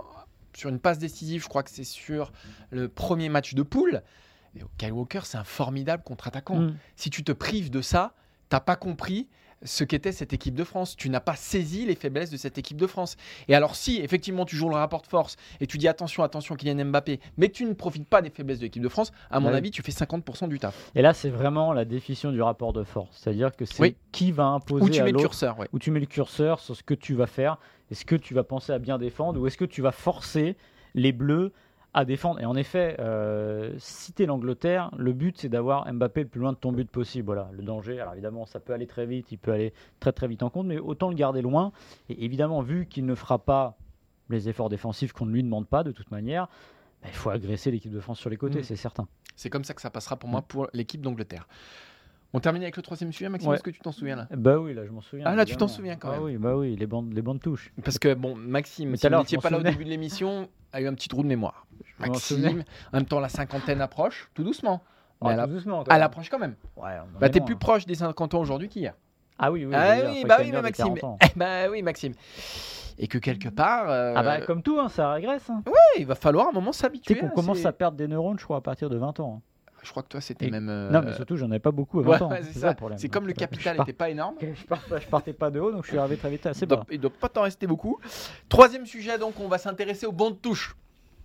[SPEAKER 3] sur une passe décisive, je crois que c'est sur le premier match de poule. Et Kyle Walker, c'est un formidable contre-attaquant. Mm. Si tu te prives de ça, tu n'as pas compris ce qu'était cette équipe de France. Tu n'as pas saisi les faiblesses de cette équipe de France. Et alors si, effectivement, tu joues le rapport de force et tu dis attention, attention, Kylian Mbappé, mais que tu ne profites pas des faiblesses de l'équipe de France, à mon ouais. avis, tu fais cinquante pour cent du taf.
[SPEAKER 4] Et là, c'est vraiment la définition du rapport de force. C'est-à-dire que c'est oui. qui va imposer
[SPEAKER 3] où tu
[SPEAKER 4] à
[SPEAKER 3] mets
[SPEAKER 4] l'autre,
[SPEAKER 3] le curseur, ouais.
[SPEAKER 4] où tu mets le curseur sur ce que tu vas faire. Est-ce que tu vas penser à bien défendre ou est-ce que tu vas forcer les Bleus à défendre. Et en effet, euh, si tu es l'Angleterre, le but, c'est d'avoir Mbappé le plus loin de ton but possible. Voilà, le danger, alors évidemment, ça peut aller très vite, il peut aller très très vite en compte, mais autant le garder loin. Et évidemment, vu qu'il ne fera pas les efforts défensifs qu'on ne lui demande pas, de toute manière, bah, il faut agresser l'équipe de France sur les côtés, mmh. c'est certain.
[SPEAKER 3] C'est comme ça que ça passera pour moi pour l'équipe d'Angleterre. On termine avec le troisième sujet, Maxime,
[SPEAKER 4] ouais.
[SPEAKER 3] est-ce que tu t'en souviens là ?
[SPEAKER 4] Bah oui, là je m'en souviens.
[SPEAKER 3] Ah là évidemment. Tu t'en souviens quand même.
[SPEAKER 4] Ah oui, bah oui, les bandes, les bandes touches.
[SPEAKER 3] Parce que bon, Maxime, si vous n'étiez pas là au début de l'émission, a eu un petit trou de mémoire. Je Maxime, en même temps la cinquantaine approche, tout doucement.
[SPEAKER 4] Mais ah,
[SPEAKER 3] elle,
[SPEAKER 4] tout a... doucement
[SPEAKER 3] elle approche quand même.
[SPEAKER 4] Ouais,
[SPEAKER 3] bah t'es plus proche des cinquante ans aujourd'hui qu'hier.
[SPEAKER 4] Ah oui, oui.
[SPEAKER 3] Ah
[SPEAKER 4] oui,
[SPEAKER 3] oui, bah oui, mais Maxime. bah oui, Maxime. Et que quelque part. Euh...
[SPEAKER 4] Ah bah comme tout, hein, ça régresse. Hein.
[SPEAKER 3] Ouais, il va falloir un moment s'habituer.
[SPEAKER 4] Tu sais qu'on commence c'est... à perdre des neurones, je crois, à partir de vingt ans. Hein.
[SPEAKER 3] Je crois que toi, c'était
[SPEAKER 4] et...
[SPEAKER 3] même. Euh...
[SPEAKER 4] Non, mais surtout, j'en avais pas beaucoup à vingt
[SPEAKER 3] ouais,
[SPEAKER 4] ans.
[SPEAKER 3] Ouais, c'est, c'est ça. ça c'est comme le capital n'était pas énorme.
[SPEAKER 4] Je, part... je partais pas de haut, donc je suis arrivé très vite assez bas.
[SPEAKER 3] Il ne doit pas t'en rester beaucoup. Troisième sujet, donc, on va s'intéresser au banc de touche.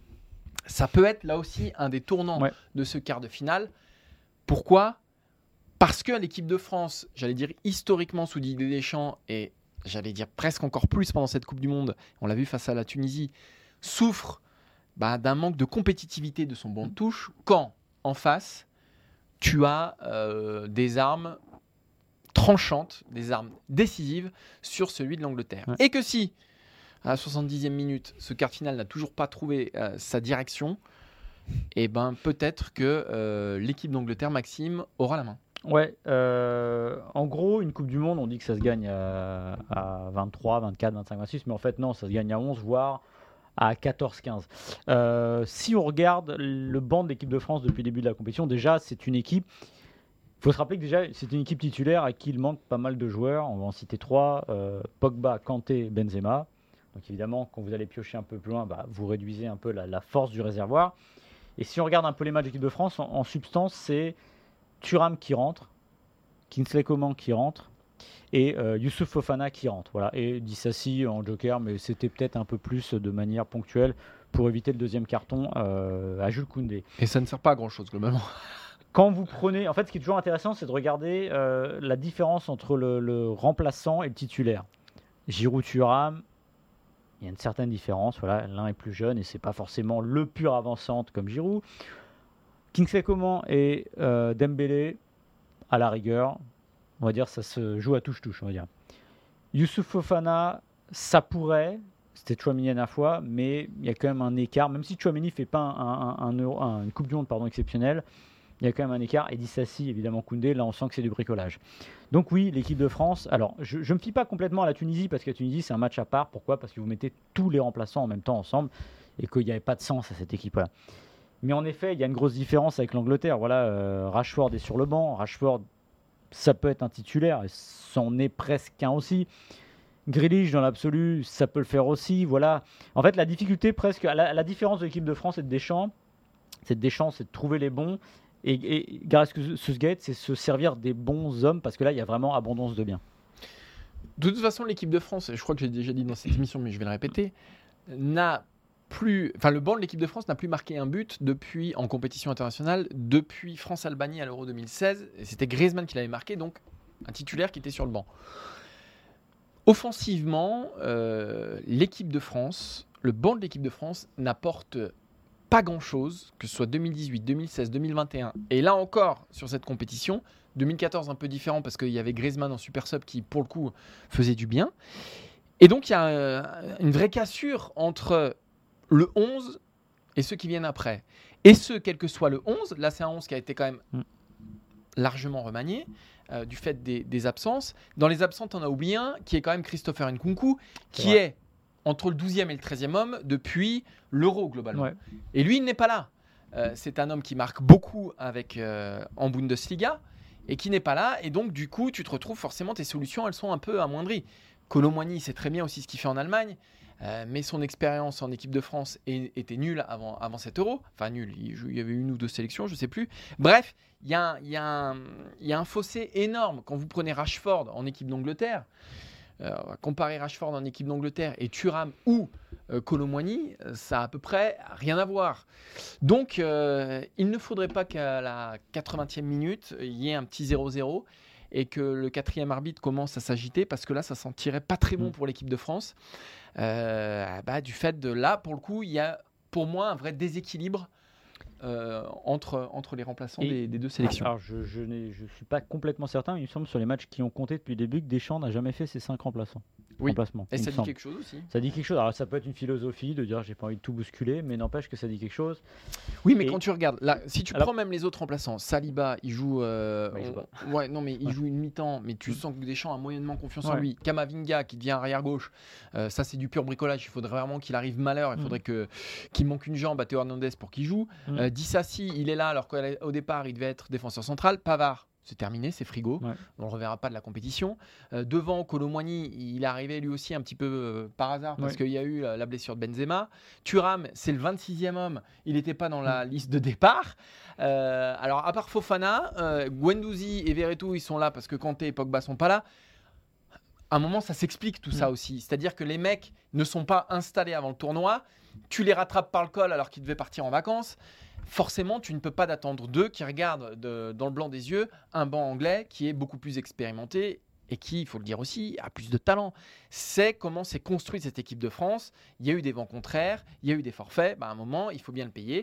[SPEAKER 3] Ça peut être là aussi un des tournants ouais. de ce quart de finale. Pourquoi ? Parce que l'équipe de France, j'allais dire historiquement sous Didier Deschamps, et j'allais dire presque encore plus pendant cette Coupe du Monde, on l'a vu face à la Tunisie, souffre bah, d'un manque de compétitivité de son banc de touche quand, en face, tu as euh, des armes tranchantes, des armes décisives sur celui de l'Angleterre. Ouais. Et que si, à la soixante-dixième minute, ce quart de finale n'a toujours pas trouvé euh, sa direction, et ben peut-être que euh, l'équipe d'Angleterre, Maxime, aura la main.
[SPEAKER 4] Ouais, euh, en gros, une Coupe du Monde, on dit que ça se gagne à, à vingt-trois, vingt-quatre, vingt-cinq, vingt-six, mais en fait non, ça se gagne à onze, voire à quatorze, quinze. Euh, si on regarde le banc de l'équipe de France depuis le début de la compétition, déjà c'est une équipe, il faut se rappeler que déjà c'est une équipe titulaire à qui il manque pas mal de joueurs, on va en citer trois, euh, Pogba, Kanté, Benzema. Donc évidemment, quand vous allez piocher un peu plus loin, bah, vous réduisez un peu la, la force du réservoir. Et si on regarde un peu les matchs de l'équipe de France, en, en substance, c'est Thuram qui rentre, Kingsley Coman qui rentre et euh, Youssouf Fofana qui rentre. Voilà. Et Dissassi en joker, mais c'était peut-être un peu plus de manière ponctuelle pour éviter le deuxième carton euh, à Jules Koundé.
[SPEAKER 3] Et ça ne sert pas à grand-chose globalement.
[SPEAKER 4] Quand vous prenez, en fait, ce qui est toujours intéressant, c'est de regarder euh, la différence entre le, le remplaçant et le titulaire. Giroud, Thuram, il y a une certaine différence. Voilà, l'un est plus jeune et c'est pas forcément le pur avant-centre comme Giroud. Kingsley Coman et euh, Dembélé, à la rigueur, on va dire ça se joue à touche-touche, on va dire. Youssouf Fofana, ça pourrait, c'était Tchouaméni à la fois, mais il y a quand même un écart, même si Tchouaméni ne fait pas un, un, un, un, un, une Coupe du Monde pardon, exceptionnelle, il y a quand même un écart. Et Dissassi, évidemment Koundé, là on sent que c'est du bricolage. Donc oui, l'équipe de France, alors je ne me fie pas complètement à la Tunisie, parce que la Tunisie c'est un match à part. Pourquoi ? Parce que vous mettez tous les remplaçants en même temps ensemble, et qu'il n'y avait pas de sens à cette équipe-là. Mais en effet, il y a une grosse différence avec l'Angleterre. Voilà, euh, Rashford est sur le banc. Rashford, ça peut être un titulaire, et c'en est presque un aussi. Grealish, dans l'absolu, ça peut le faire aussi. Voilà. En fait, la difficulté presque, la, la différence de l'équipe de France et de Deschamps, c'est de Deschamps, c'est de trouver les bons. Et, et Gareth Southgate, c'est se servir des bons hommes, parce que là, il y a vraiment abondance de biens.
[SPEAKER 3] De toute façon, l'équipe de France, je crois que j'ai déjà dit dans cette émission, mais je vais le répéter, n'a plus, enfin le banc de l'équipe de France n'a plus marqué un but depuis en compétition internationale depuis France-Albanie à l'Euro deux mille seize. Et c'était Griezmann qui l'avait marqué, donc un titulaire qui était sur le banc. Offensivement, euh, l'équipe de France, le banc de l'équipe de France n'apporte pas grand-chose, que ce soit deux mille dix-huit, deux mille seize, deux mille vingt et un. Et là encore, sur cette compétition, deux mille quatorze un peu différent parce qu'il y avait Griezmann en super sub qui, pour le coup, faisait du bien. Et donc, il y a euh, une vraie cassure entre le onze et ceux qui viennent après. Et ce, quel que soit le onze, là c'est un onze qui a été quand même mm. largement remanié euh, du fait des, des absences. Dans les absents, on a oublié un qui est quand même Christopher Nkunku, qui est entre le douzième et le treizième homme depuis l'Euro globalement. Ouais. Et lui, il n'est pas là. Euh, c'est un homme qui marque beaucoup avec, euh, en Bundesliga et qui n'est pas là. Et donc, du coup, tu te retrouves forcément, tes solutions, elles sont un peu amoindries. Kolo Muani, c'est très bien aussi ce qu'il fait en Allemagne. Euh, mais son expérience en équipe de France est, était nulle avant, avant cet Euro. Enfin, nulle. Il, il y avait une ou deux sélections, je ne sais plus. Bref, il y, y, y, y a un fossé énorme. Quand vous prenez Rashford en équipe d'Angleterre, euh, comparer Rashford en équipe d'Angleterre et Thuram ou euh, Kolo Muani, ça a à peu près rien à voir. Donc, euh, il ne faudrait pas qu'à la quatre-vingtième minute, il y ait un petit zéro zéro et que le quatrième arbitre commence à s'agiter parce que là, ça sentirait pas très bon pour l'équipe de France. Euh, bah, du fait de là, pour le coup, il y a pour moi un vrai déséquilibre euh, entre, entre les remplaçants des, des deux sélections.
[SPEAKER 4] Alors, je je ne suis pas complètement certain, mais il me semble sur les matchs qui ont compté depuis le début que Deschamps n'a jamais fait ses cinq remplaçants.
[SPEAKER 3] Oui.
[SPEAKER 4] Remplacements,
[SPEAKER 3] et ça dit
[SPEAKER 4] semble.
[SPEAKER 3] quelque chose aussi.
[SPEAKER 4] Ça dit quelque chose. Alors, ça peut être une philosophie de dire j'ai pas envie de tout bousculer, mais n'empêche que ça dit quelque chose.
[SPEAKER 3] Oui, mais
[SPEAKER 4] et...
[SPEAKER 3] quand tu regardes, là, si tu
[SPEAKER 4] Alors...
[SPEAKER 3] prends même les autres remplaçants, Saliba, il joue. Euh,
[SPEAKER 4] ouais, il joue pas.
[SPEAKER 3] on... ouais, non, mais il ouais. joue une mi-temps, mais tu sens que Deschamps a moyennement confiance ouais. en lui. Kamavinga qui devient arrière gauche, euh, ça c'est du pur bricolage. Il faudrait vraiment qu'il arrive malheur. Il faudrait mm. que qu'il manque une jambe à Théo Hernandez pour qu'il joue. Mm. Euh, Dissassi, il est là alors qu'au départ il devait être défenseur central. Pavard. C'est terminé, c'est frigo. Ouais. On ne le reverra pas de la compétition. Euh, devant, Kolo Muani, il est arrivé lui aussi un petit peu euh, par hasard parce ouais. qu'il y a eu la, la blessure de Benzema. Thuram, c'est le vingt-sixième homme. Il n'était pas dans la mmh. liste de départ. Euh, alors, à part Fofana, euh, Guendouzi et Verretou, ils sont là parce que Kanté et Pogba ne sont pas là. À un moment, ça s'explique tout mmh. ça aussi. C'est-à-dire que les mecs ne sont pas installés avant le tournoi. Tu les rattrapes par le col alors qu'ils devaient partir en vacances. Forcément, tu ne peux pas d'attendre d'eux qui regardent de, dans le blanc des yeux un banc anglais qui est beaucoup plus expérimenté et qui, il faut le dire aussi, a plus de talent. C'est comment s'est construite cette équipe de France. Il y a eu des vents contraires, il y a eu des forfaits. Bah, à un moment, il faut bien le payer.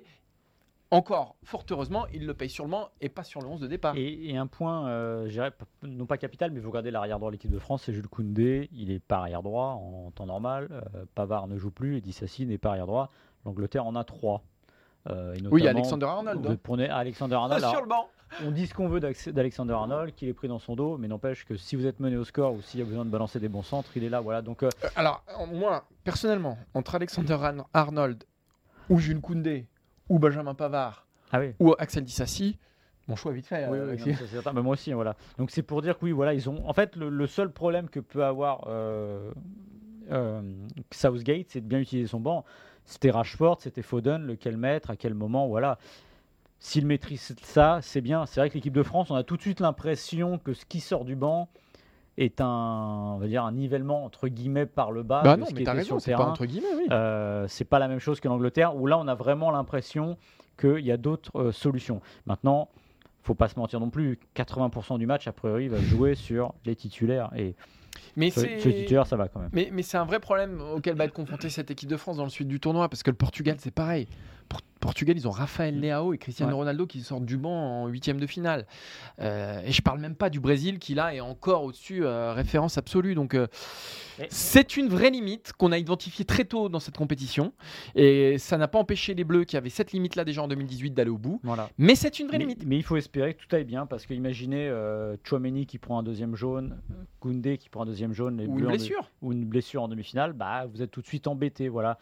[SPEAKER 3] Encore, fort heureusement, il le paye sur le banc et pas sur le onze de départ.
[SPEAKER 4] Et, et un point, euh, je dirais, non pas capital, mais vous regardez l'arrière droit de l'équipe de France, c'est Jules Koundé. Il n'est pas arrière droit en temps normal. Euh, Pavard ne joue plus et Dissassi n'est pas arrière droit. L'Angleterre en a trois. Euh,
[SPEAKER 3] oui, Alexander Arnold.
[SPEAKER 4] Vous prenez Alexander Arnold.
[SPEAKER 3] Ah, sur le banc.
[SPEAKER 4] On dit ce qu'on veut d'Alexander Arnold, qu'il est pris dans son dos, mais n'empêche que si vous êtes mené au score ou s'il y a besoin de balancer des bons centres, il est là. Voilà. Donc, euh...
[SPEAKER 3] alors, moi, personnellement, entre Alexander Arnold ou Jules Koundé ou Benjamin Pavard
[SPEAKER 4] ah oui.
[SPEAKER 3] ou Axel Dissassi, mon choix est vite fait.
[SPEAKER 4] Oui,
[SPEAKER 3] euh,
[SPEAKER 4] oui, non, c'est certain. Mais moi aussi, voilà. Donc c'est pour dire que oui, voilà, ils ont. En fait, le, le seul problème que peut avoir euh, euh, Southgate, c'est de bien utiliser son banc. C'était Rashford, c'était Foden, lequel mettre, à quel moment, voilà. S'il maîtrise ça, c'est bien. C'est vrai que l'équipe de France, on a tout de suite l'impression que ce qui sort du banc est un, on va dire, un nivellement entre guillemets par le bas.
[SPEAKER 3] Bah
[SPEAKER 4] de
[SPEAKER 3] non,
[SPEAKER 4] ce
[SPEAKER 3] mais
[SPEAKER 4] qui
[SPEAKER 3] t'as
[SPEAKER 4] était
[SPEAKER 3] raison,
[SPEAKER 4] sur le
[SPEAKER 3] c'est
[SPEAKER 4] terrain.
[SPEAKER 3] pas entre guillemets, oui.
[SPEAKER 4] Euh, c'est pas la même chose que l'Angleterre, où là, on a vraiment l'impression qu'il y a d'autres euh, solutions. Maintenant, faut pas se mentir non plus. quatre-vingts pour cent du match, a priori, va jouer sur les titulaires et
[SPEAKER 3] Mais
[SPEAKER 4] ce,
[SPEAKER 3] c'est...
[SPEAKER 4] ce titulaire, ça va quand même.
[SPEAKER 3] Mais, mais c'est un vrai problème auquel va être confrontée cette équipe de France dans le suite du tournoi, parce que le Portugal, c'est pareil. Pour Portugal, ils ont Rafael Leao et Cristiano ouais. Ronaldo qui sortent du banc en huitième de finale. Euh, et je parle même pas du Brésil qui là est encore au-dessus, euh, référence absolue. Donc euh, et... c'est une vraie limite qu'on a identifiée très tôt dans cette compétition. Et ça n'a pas empêché les Bleus qui avaient cette limite-là déjà en deux mille dix-huit d'aller au bout.
[SPEAKER 4] Voilà.
[SPEAKER 3] Mais c'est une vraie
[SPEAKER 4] mais,
[SPEAKER 3] limite.
[SPEAKER 4] Mais il faut espérer que tout aille bien, parce que imaginez euh, Tchouaméni qui prend un deuxième jaune, Koundé qui prend un deuxième jaune, les
[SPEAKER 3] ou,
[SPEAKER 4] Bleus
[SPEAKER 3] une blessure.
[SPEAKER 4] De... ou une blessure en demi-finale, bah, vous êtes tout de suite embêtés. Voilà.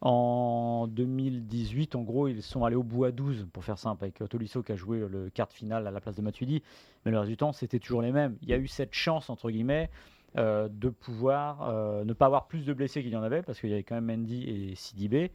[SPEAKER 4] En deux mille dix-huit, en gros, ils sont allés au bout à douze, pour faire simple, avec Tolisso qui a joué le quart de finale à la place de Matuidi. Mais le reste du temps, c'était toujours les mêmes. Il y a eu cette chance, entre guillemets, euh, de pouvoir euh, ne pas avoir plus de blessés qu'il y en avait, parce qu'il y avait quand même Mendy et Sidibé.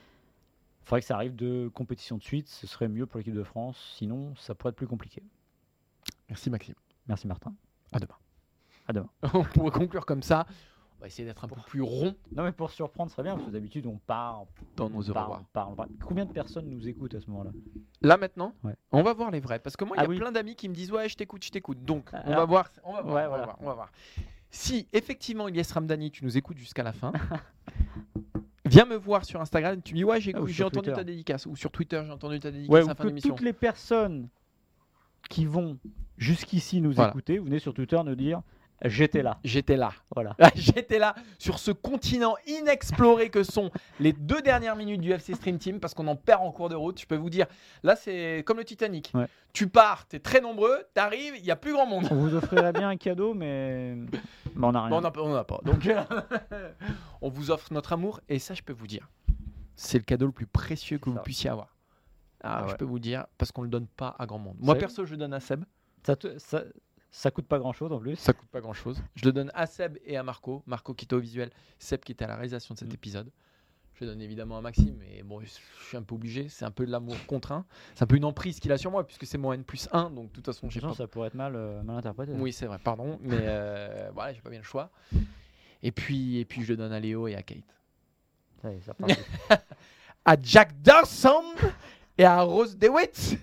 [SPEAKER 4] Il faudrait que ça arrive de compétition de suite. Ce serait mieux pour l'équipe de France. Sinon, ça pourrait être plus compliqué.
[SPEAKER 3] Merci Maxime.
[SPEAKER 4] Merci Martin.
[SPEAKER 3] À demain.
[SPEAKER 4] À demain.
[SPEAKER 3] On pourrait conclure comme ça. On va essayer d'être un peu plus rond
[SPEAKER 4] Non, mais pour surprendre, ce serait bien, parce que d'habitude, on part.
[SPEAKER 3] dans nos
[SPEAKER 4] on
[SPEAKER 3] au
[SPEAKER 4] parle,
[SPEAKER 3] revoir.
[SPEAKER 4] on parle, on parle. Combien de personnes nous écoutent à ce moment-là?
[SPEAKER 3] Là maintenant,
[SPEAKER 4] Ouais.
[SPEAKER 3] on va voir les vrais. Parce que moi, il y
[SPEAKER 4] Ah
[SPEAKER 3] a
[SPEAKER 4] oui.
[SPEAKER 3] plein d'amis qui me disent ouais, je t'écoute, je t'écoute. Donc, on
[SPEAKER 4] Alors-
[SPEAKER 3] va voir. On va voir.
[SPEAKER 4] Ouais,
[SPEAKER 3] on, va
[SPEAKER 4] voilà.
[SPEAKER 3] voir on va voir. Si effectivement, Ilyes Ramdani, tu nous écoutes jusqu'à la fin, viens me voir sur Instagram. Tu me dis ouais, j'ai,
[SPEAKER 4] Ah, ou
[SPEAKER 3] j'ai
[SPEAKER 4] sur
[SPEAKER 3] entendu
[SPEAKER 4] Twitter.
[SPEAKER 3] ta dédicace. Ou sur Twitter, j'ai entendu ta dédicace
[SPEAKER 4] Ouais,
[SPEAKER 3] à
[SPEAKER 4] ou
[SPEAKER 3] la fin
[SPEAKER 4] que
[SPEAKER 3] d'émission.
[SPEAKER 4] toutes les personnes qui vont jusqu'ici nous
[SPEAKER 3] Voilà.
[SPEAKER 4] écouter, vous venez sur Twitter nous dire j'étais là.
[SPEAKER 3] J'étais là.
[SPEAKER 4] Voilà.
[SPEAKER 3] J'étais là sur ce continent inexploré que sont les deux dernières minutes du F C Stream Team parce qu'on en perd en cours de route. Je peux vous dire, là c'est comme le Titanic.
[SPEAKER 4] Ouais.
[SPEAKER 3] Tu pars, t'es très nombreux, t'arrives, il n'y a plus grand monde.
[SPEAKER 4] On vous offrirait bien un cadeau, mais, mais on n'a rien.
[SPEAKER 3] Bon, on n'a pas, on n'a pas. Donc on vous offre notre amour et ça je peux vous dire, c'est le cadeau le plus précieux que
[SPEAKER 4] C'est
[SPEAKER 3] vous
[SPEAKER 4] ça.
[SPEAKER 3] puissiez avoir. Ah,
[SPEAKER 4] Ah
[SPEAKER 3] je
[SPEAKER 4] ouais.
[SPEAKER 3] peux vous dire parce qu'on le donne pas à grand monde. Moi
[SPEAKER 4] C'est-
[SPEAKER 3] perso je le donne à Seb.
[SPEAKER 4] Ça, te- ça, ça coûte pas grand chose en plus.
[SPEAKER 3] Ça coûte pas grand chose. Je le donne à Seb et à Marco. Marco qui était au visuel, Seb qui était à la réalisation de cet
[SPEAKER 4] Mm.
[SPEAKER 3] épisode. Je le donne évidemment à Maxime, mais bon, je suis un peu obligé. C'est un peu de l'amour contraint. C'est un peu une emprise qu'il a sur moi, puisque c'est mon N plus un. Donc de toute façon, j'ai
[SPEAKER 4] Sinon,
[SPEAKER 3] pas.
[SPEAKER 4] ça pourrait être mal, euh, mal interprété.
[SPEAKER 3] Oui, c'est vrai, pardon. Mais euh, voilà, j'ai pas bien le choix. Et puis, et puis, je le donne à Léo et à Kate.
[SPEAKER 4] Ça y est, c'est reparti.
[SPEAKER 3] À Jack Dawson et à Rose DeWitt.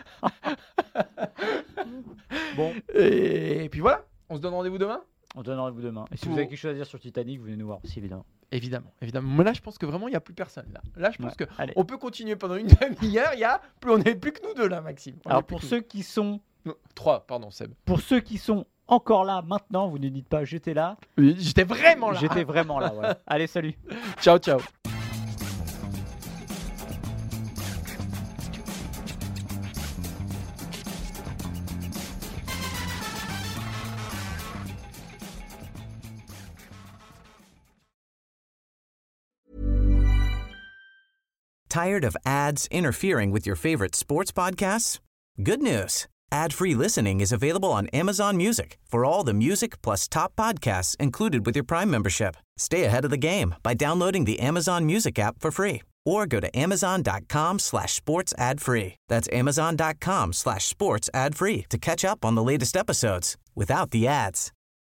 [SPEAKER 4] Bon,
[SPEAKER 3] Et, et puis voilà, on se donne rendez-vous demain.
[SPEAKER 4] on se donne rendez-vous demain. Et si
[SPEAKER 3] Pour-
[SPEAKER 4] vous avez quelque chose à dire sur Titanic, vous venez nous voir aussi, évidemment.
[SPEAKER 3] Évidemment, évidemment. Mais là, je pense que vraiment, il n'y a plus personne. Là, là je pense
[SPEAKER 4] Ouais.
[SPEAKER 3] que
[SPEAKER 4] Allez.
[SPEAKER 3] on peut continuer pendant une demi-heure. Il y a plus, on n'est plus que nous deux là, Maxime. On
[SPEAKER 4] Alors
[SPEAKER 3] est plus
[SPEAKER 4] pour
[SPEAKER 3] que
[SPEAKER 4] ceux qui sont,
[SPEAKER 3] nous. Non, trois, pardon, Seb.
[SPEAKER 4] pour ceux qui sont encore là maintenant, vous ne dites pas j'étais là.
[SPEAKER 3] Oui, J'étais vraiment là.
[SPEAKER 4] J'étais vraiment là. Voilà. Allez, salut.
[SPEAKER 3] Ciao, ciao.
[SPEAKER 5] Tired of ads interfering with your favorite sports podcasts? Good news. Ad-free listening is available on Amazon Music for all the music plus top podcasts included with your Prime membership. Stay ahead of the game by downloading the Amazon Music app for free or go to amazon.com slash sports ad free. That's amazon.com slash sports ad free to catch up on the latest episodes without the ads.